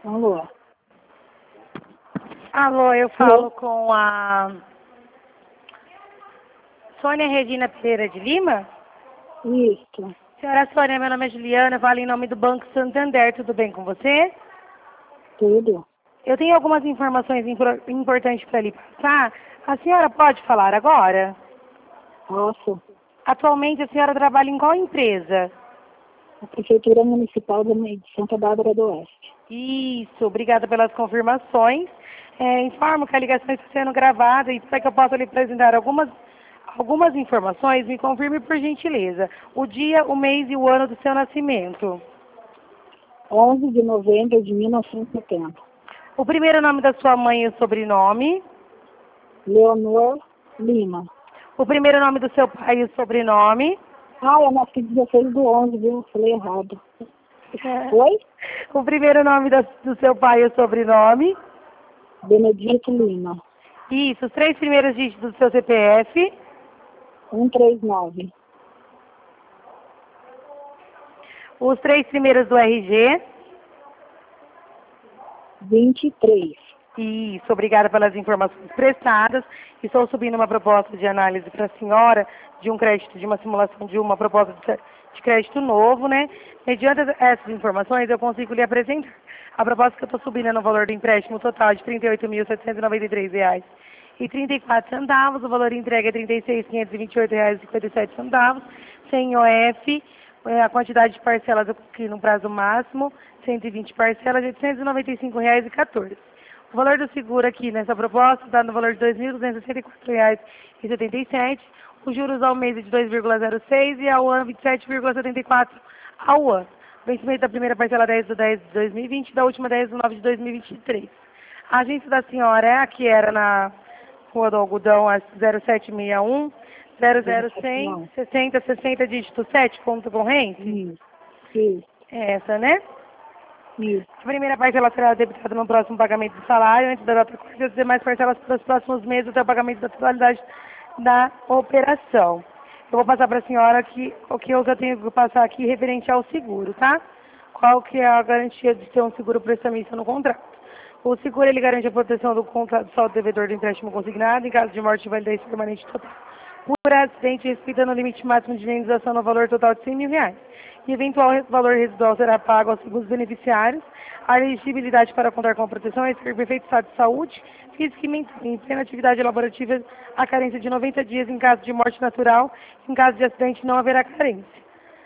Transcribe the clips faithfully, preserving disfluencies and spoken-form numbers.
Alô? Alô, eu falo Alô? com a Sônia Regina Pereira de Lima? Isso, Senhora Sônia, meu nome é Juliana, eu falo em nome do Banco Santander, tudo bem com você? tudo. Eu tenho algumas informações impor- importantes para lhe passar. A senhora pode falar agora? Posso? Atualmente a senhora trabalha em qual empresa? A Prefeitura Municipal de Santa Bárbara do Oeste. Isso, obrigada pelas confirmações. É, informo que a ligação está sendo gravada e para que eu possa lhe apresentar algumas, algumas informações, me confirme por gentileza o dia, o mês e o ano do seu nascimento. onze de novembro de mil novecentos e setenta. O primeiro nome da sua mãe e o sobrenome. Leonor Lima. O primeiro nome do seu pai e o sobrenome. Ah, eu nasci dezesseis do onze, viu? Falei errado. É. Oi? O primeiro nome da- do seu pai e o sobrenome. Benedito Lima. Isso, os três primeiros dígitos do seu C P F. cento e trinta e nove. Os três primeiros do R G. vinte e três. Isso, obrigada pelas informações prestadas. Estou subindo uma proposta de análise para a senhora de um crédito, de uma simulação de uma proposta de de crédito novo, né? Mediante essas informações, eu consigo lhe apresentar. A proposta que eu estou subindo é no valor do empréstimo total de trinta e oito mil setecentos e noventa e três reais e trinta e quatro centavos. O valor entregue é trinta e seis mil quinhentos e vinte e oito reais e cinquenta e sete centavos, sem O F. É, a quantidade de parcelas eu coloquei no prazo máximo, cento e vinte parcelas de oitocentos e noventa e cinco reais e quatorze. O valor do seguro aqui nessa proposta está no valor de dois mil duzentos e sessenta e quatro reais e setenta e sete. Os juros ao mês é de dois vírgula zero seis e ao ano vinte e sete vírgula setenta e quatro ao ano. O vencimento da primeira parcela dez de dez de dois mil e vinte e da última dez de nove de dois mil e vinte e três. A agência da senhora é a que era na Rua do Algodão, a zero sete seis um, zero zero cem, sessenta sessenta, dígito sete, ponto corrente? Isso, isso, É essa, né? isso. A primeira parcela será debitada no próximo pagamento do salário, antes da data corrente, e as demais parcelas para os próximos meses até o pagamento da totalidade da operação. Eu vou passar para a senhora que, o que eu já tenho que passar aqui referente ao seguro, tá? Qual que é a garantia de ter um seguro prestamista no contrato? O seguro, ele garante a proteção do contrato do saldo devedor do empréstimo consignado em caso de morte, invalidez permanente total por acidente, respeitando o limite máximo de indenização no valor total de cem mil reais. E eventual res- valor residual será pago aos segundos beneficiários. A elegibilidade para contar com a proteção é ser perfeito estado de saúde, física e mental, em plena atividade laborativa, a carência de noventa dias em caso de morte natural. Em caso de acidente, não haverá carência.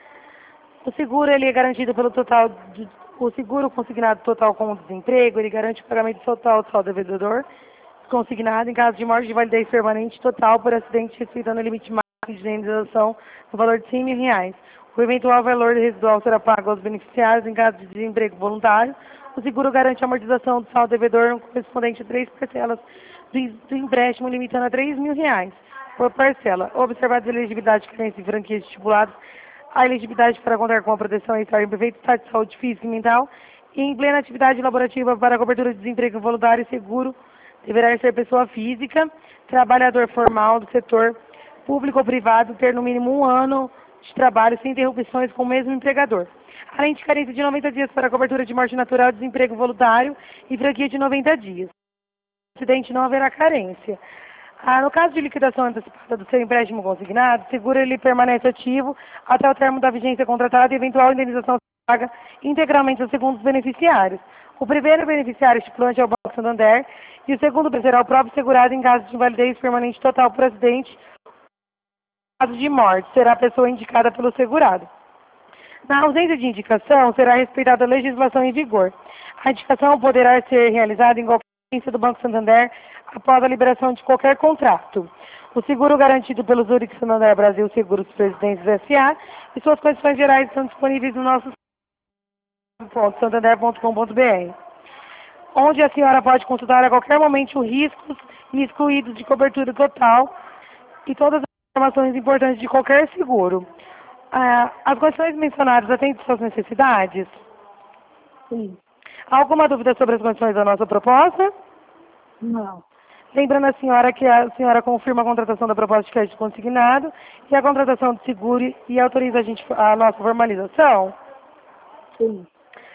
O seguro, ele é garantido pelo total, de, o seguro consignado total com o desemprego, ele garante o pagamento total do saldo devedor consignado em caso de morte de validez permanente total por acidente, respeitando o limite máximo de indenização no valor de cem mil reais. O eventual valor residual será pago aos beneficiários em caso de desemprego voluntário. O seguro garante a amortização do saldo devedor correspondente a três parcelas do, do empréstimo, limitando a três mil reais por parcela. Observadas a elegibilidade, carência e franquias estipuladas, a elegibilidade para contar com a proteção é estar em perfeito estado de saúde física e mental e em plena atividade laborativa para a cobertura de desemprego voluntário e seguro. Deverá ser pessoa física, trabalhador formal do setor público ou privado, ter no mínimo um ano de trabalho sem interrupções com o mesmo empregador. Além de carência de noventa dias para a cobertura de morte natural, desemprego voluntário e franquia de noventa dias. No acidente não haverá carência. Ah, no caso de liquidação antecipada do seu empréstimo consignado, o seguro ele permanece ativo até o termo da vigência contratada e eventual indenização paga integralmente aos segundos beneficiários. O primeiro beneficiário estipulante é o Banco Santander e o segundo será o próprio segurado em caso de invalidez permanente total por acidente. Em caso de morte, será a pessoa indicada pelo segurado. Na ausência de indicação, será respeitada a legislação em vigor. A indicação poderá ser realizada em qualquer agência do Banco Santander após a liberação de qualquer contrato. O seguro garantido pelo Zurich Santander Brasil Seguros Presidentes S A e suas condições gerais estão disponíveis no nosso site santander ponto com ponto br, onde a senhora pode consultar a qualquer momento os riscos e excluídos de cobertura total e todas as informações importantes de qualquer seguro. Ah, as condições mencionadas atendem suas necessidades? Sim. Alguma dúvida sobre as condições da nossa proposta? Não. Lembrando a senhora que a senhora confirma a contratação da proposta de crédito consignado e a contratação do seguro e autoriza a, gente, a nossa formalização? Sim.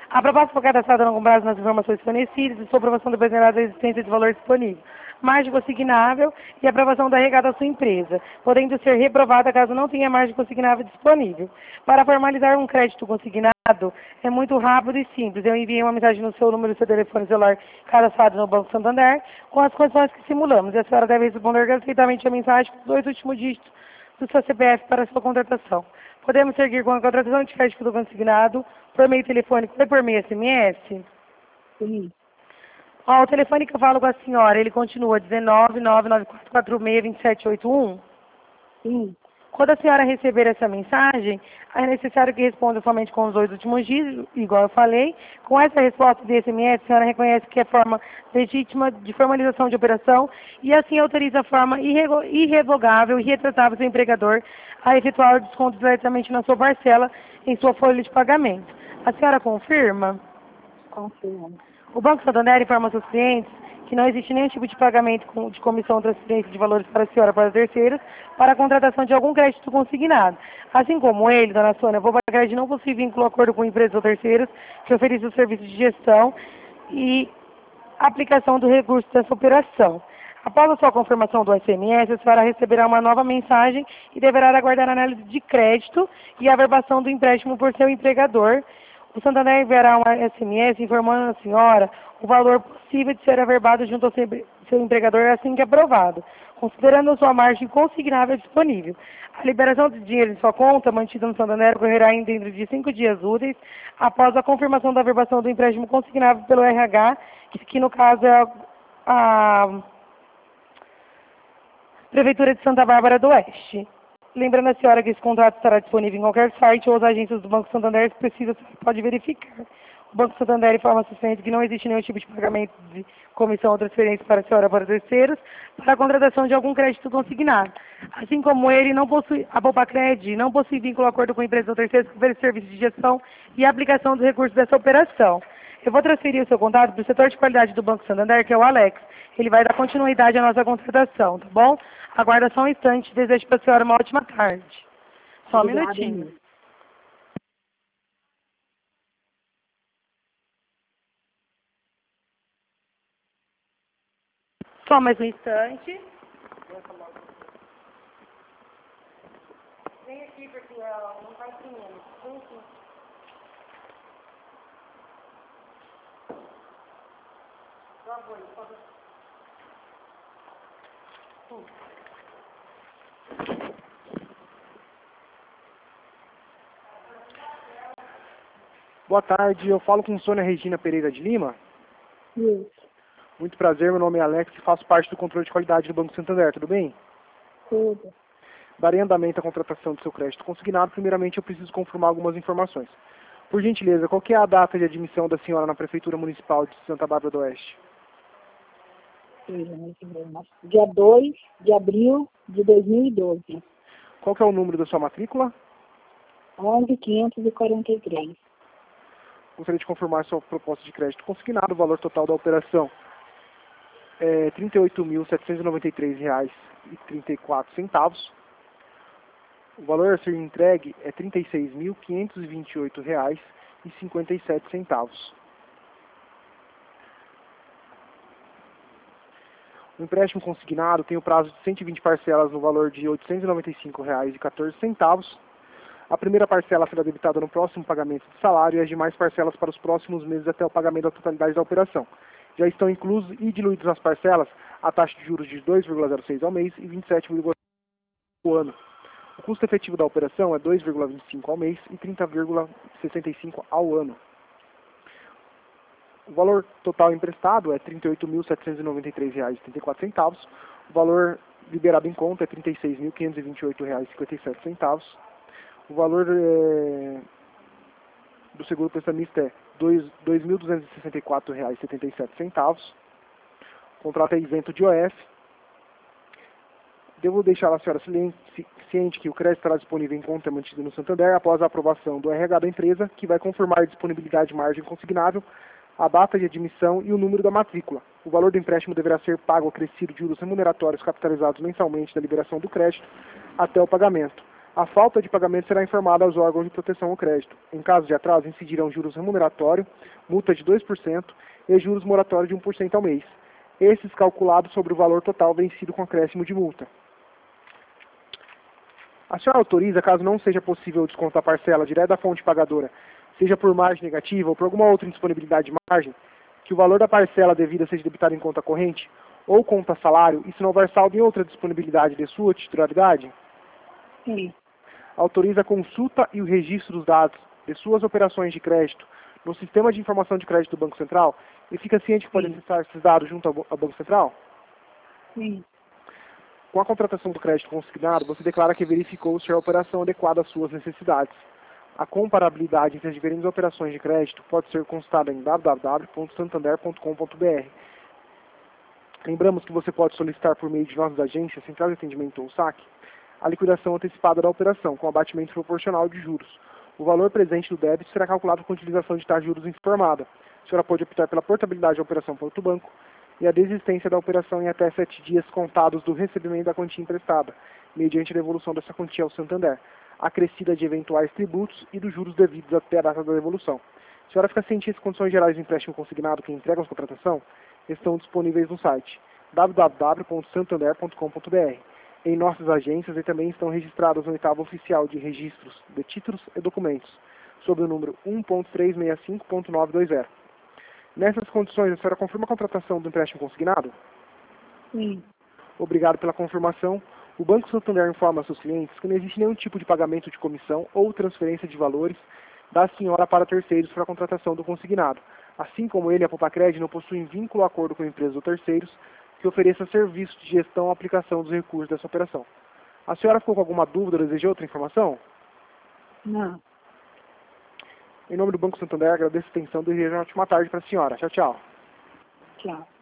A proposta foi cadastrada com base nas informações fornecidas e sua aprovação dependerá da existência de valor disponível, margem consignável e aprovação da regada da sua empresa, podendo ser reprovada caso não tenha margem consignável disponível. Para formalizar um crédito consignado, é muito rápido e simples. Eu enviei uma mensagem no seu número e seu telefone celular cadastrado no Banco Santander com as condições que simulamos. E a senhora deve responder gratuitamente a mensagem com os dois últimos dígitos do seu C P F para a sua contratação. Podemos seguir com a contratação de crédito consignado por meio telefônico e por meio S M S? Sim. Ó, o telefone que eu falo com a senhora, ele continua dezenove, nove nove quatro quatro seis, dois sete oito um? Sim. Quando a senhora receber essa mensagem, é necessário que responda somente com os dois últimos dígitos, igual eu falei. Com essa resposta de S M S, a senhora reconhece que é forma legítima de formalização de operação e assim autoriza a forma irrego- irrevogável e retratável do seu empregador a efetuar o desconto diretamente na sua parcela em sua folha de pagamento. A senhora confirma? Confirmo. O Banco Santander informa aos seus clientes que não existe nenhum tipo de pagamento com- de comissão ou transferência de valores para a senhora para terceiros para a contratação de algum crédito consignado. Assim como ele, dona Sônia, vou para crédito não possui vínculo acordo com empresas ou terceiros que ofereçam o serviço de gestão e aplicação do recurso dessa operação. Após a sua confirmação do S M S, a senhora receberá uma nova mensagem e deverá aguardar a análise de crédito e a averbação do empréstimo por seu empregador. O Santander enviará uma S M S informando a senhora o valor possível de ser averbado junto ao seu seu empregador assim que aprovado, considerando a sua margem consignável disponível. A liberação de dinheiro em sua conta, mantida no Santander, ocorrerá ainda dentro de cinco dias úteis após a confirmação da averbação do empréstimo consignável pelo R H, que, que no caso é a, a Prefeitura de Santa Bárbara do Oeste. Lembrando a senhora que esse contrato estará disponível em qualquer site ou as agências do Banco Santander, se precisa, você pode verificar. O Banco Santander informa a assistente que não existe nenhum tipo de pagamento de comissão ou transferência para a senhora para terceiros para a contratação de algum crédito consignado. Assim como ele, não possui, a Popacred não possui vínculo ou acordo com empresas ou terceiros que oferecem serviços de gestão e aplicação dos recursos dessa operação. Eu vou transferir o seu contato para o setor de qualidade do Banco Santander, que é o Alex. Ele vai dar continuidade à nossa contratação, tá bom? Aguarda só um instante. Desejo para a senhora uma ótima tarde. Só um Obrigada, minutinho. hein? Só mais um instante. Vem aqui, porque ó, não vai primeiro. Vem aqui. Já vou, pode... Hum. Boa tarde, eu falo com Sônia Regina Pereira de Lima. Isso. Muito prazer, meu nome é Alex e faço parte do controle de qualidade do Banco Santander, tudo bem? Tudo. Darei andamento à contratação do seu crédito consignado. Primeiramente, eu preciso confirmar algumas informações. Por gentileza, qual que é a data de admissão da senhora na Prefeitura Municipal de Santa Bárbara do Oeste? Dia dois de abril de dois mil e doze. Qual que é o número da sua matrícula? onze mil quinhentos e quarenta e três. Gostaria de confirmar a sua proposta de crédito consignado. O valor total da operação é trinta e oito mil setecentos e noventa e três reais e trinta e quatro centavos. O valor a ser entregue é trinta e seis mil quinhentos e vinte e oito reais e cinquenta e sete centavos. O empréstimo consignado tem o prazo de cento e vinte parcelas no valor de oitocentos e noventa e cinco reais e quatorze centavos. A primeira parcela será debitada no próximo pagamento de salário e as demais parcelas para os próximos meses até o pagamento da totalidade da operação. Já estão inclusos e diluídos nas parcelas a taxa de juros de dois vírgula zero seis ao mês e vinte e sete vírgula cinco ao ano. O custo efetivo da operação é dois vírgula vinte e cinco ao mês e trinta vírgula sessenta e cinco ao ano. O valor total emprestado é trinta e oito mil setecentos e noventa e três reais e trinta e quatro centavos. O valor liberado em conta é trinta e seis mil quinhentos e vinte e oito reais e cinquenta e sete centavos. O valor é, do seguro prestamista é dois mil duzentos e sessenta e quatro reais e setenta e sete centavos. O contrato é isento de O F. Devo deixar a senhora ciente que o crédito estará disponível em conta mantida no Santander após a aprovação do R H da empresa, que vai confirmar a disponibilidade de margem consignável, a data de admissão e o número da matrícula. O valor do empréstimo deverá ser pago acrescido de juros remuneratórios capitalizados mensalmente da liberação do crédito até o pagamento. A falta de pagamento será informada aos órgãos de proteção ao crédito. Em caso de atraso, incidirão juros remuneratório, multa de dois por cento e juros moratórios de um por cento ao mês. Esses calculados sobre o valor total vencido com acréscimo de multa. A senhora autoriza, caso não seja possível descontar a parcela direto da fonte pagadora, seja por margem negativa ou por alguma outra indisponibilidade de margem, que o valor da parcela devida seja debitado em conta corrente ou conta salário, e se não houver saldo em outra disponibilidade de sua titularidade? Sim. Autoriza a consulta e o registro dos dados de suas operações de crédito no Sistema de Informação de Crédito do Banco Central e fica ciente que pode Sim. acessar esses dados junto ao ao Banco Central? Sim. Com a contratação do crédito consignado, você declara que verificou se a operação adequada às suas necessidades. A comparabilidade entre as diferentes operações de crédito pode ser consultada em w w w ponto santander ponto com ponto b r. Lembramos que você pode solicitar por meio de nossas agências, Central de Atendimento ou saque, a liquidação antecipada da operação, com abatimento proporcional de juros. O valor presente do débito será calculado com a utilização de taxa de juros informada. A senhora pode optar pela portabilidade da operação para outro banco e a desistência da operação em até sete dias contados do recebimento da quantia emprestada, mediante a devolução dessa quantia ao Santander, acrescida de eventuais tributos e dos juros devidos até a data da devolução. A senhora fica ciente que as condições gerais do empréstimo consignado que entregam a contratação estão disponíveis no site w w w ponto santander ponto com ponto b r. Em nossas agências e também estão registradas no oitavo oficial de registros de títulos e documentos, sob o número um ponto trezentos e sessenta e cinco ponto novecentos e vinte. Nessas condições, a senhora confirma a contratação do empréstimo consignado? Sim. Obrigado pela confirmação. O Banco Santander informa a seus clientes que não existe nenhum tipo de pagamento de comissão ou transferência de valores da senhora para terceiros para a contratação do consignado. Assim como ele, a Popacred não possuem vínculo ou acordo com empresas ou terceiros que ofereça serviço de gestão ou aplicação dos recursos dessa operação. A senhora ficou com alguma dúvida ou deseja outra informação? Não. Em nome do Banco Santander, agradeço a atenção e desejo uma ótima tarde para a senhora. Tchau, tchau. Tchau.